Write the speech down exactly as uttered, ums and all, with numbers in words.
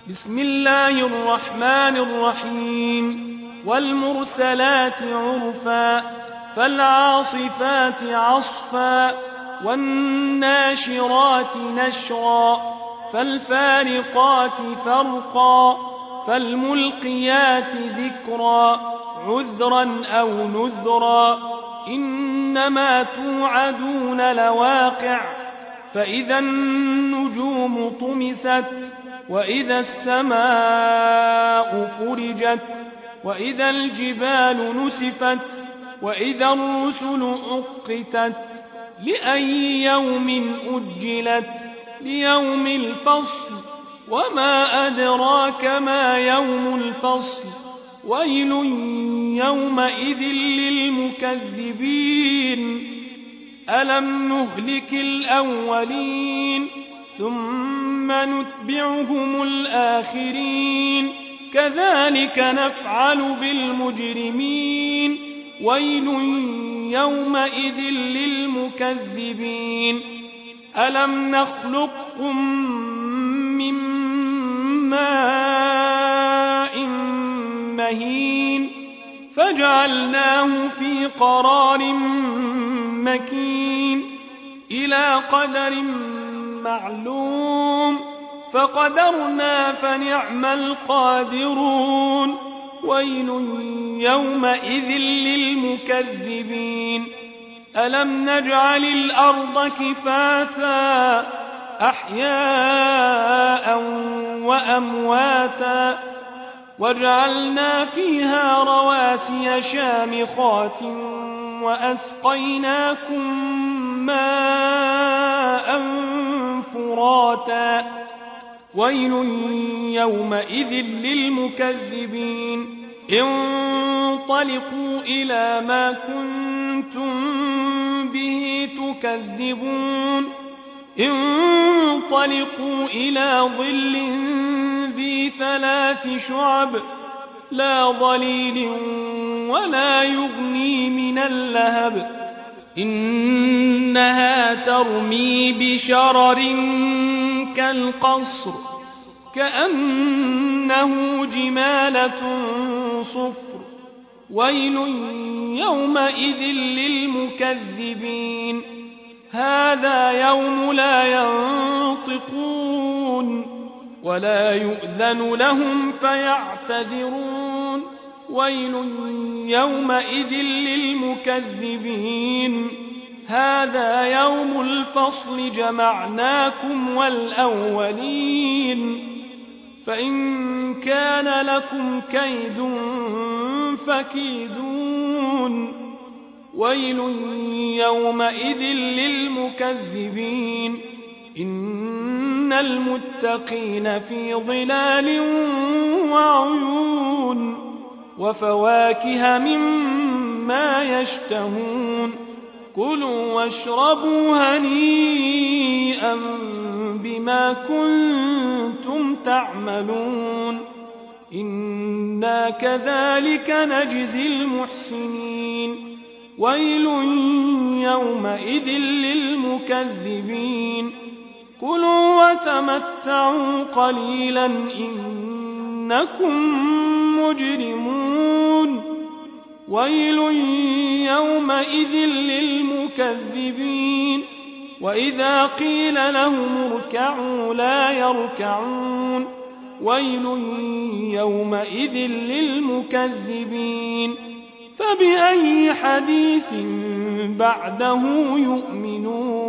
بسم الله الرحمن الرحيم والمرسلات عرفا فالعاصفات عصفا والناشرات نشرا فالفارقات فرقا فالملقيات ذكرا عذرا أو نذرا إنما توعدون لواقع فإذا النجوم طمست وإذا السماء فرجت وإذا الجبال نسفت وإذا الرسل أقتت لأي يوم أجلت ليوم الفصل وما أدراك ما يوم الفصل ويل يومئذ للمكذبين ألم نهلك الأولين ثم نتبعهم الآخرين كذلك نفعل بالمجرمين ويل يومئذ للمكذبين ألم نخلقكم من ماء مهين فجعلناه في قرار مكين إلى قدر معلوم فقدرنا فنعم القادرون ويل يومئذ للمكذبين ألم نجعل الأرض كفاتا أحياء وأمواتا وجعلنا فيها رواسي شامخات وأسقيناكم ماء فراتا ويل يومئذ للمكذبين انطلقوا إلى ما كنتم به تكذبون انطلقوا إلى ظل ذي ثلاث شعب لا ظليل ولا يغني من اللهب إنها ترمي بشرر كالقصر كأنه جمالة صفر ويل يومئذ للمكذبين هذا يوم لا ينطقون ولا يؤذن لهم فيعتذرون ويل يومئذ للمكذبين هذا يوم الفصل جمعناكم والأولين فإن كان لكم كيد فكيدون ويل يومئذ للمكذبين إن المتقين في ظلال وعيون وفواكه مما يشتهون كلوا واشربوا هنيئا بما كنتم تعملون إنا كذلك نجزي المحسنين ويل يومئذ للمكذبين كلوا وتمتعوا قليلا إنكم مجرمون ويل يومئذ للمكذبين وإذا قيل لهم اركعوا لا يركعون ويل يومئذ للمكذبين فبأي حديث بعده يؤمنون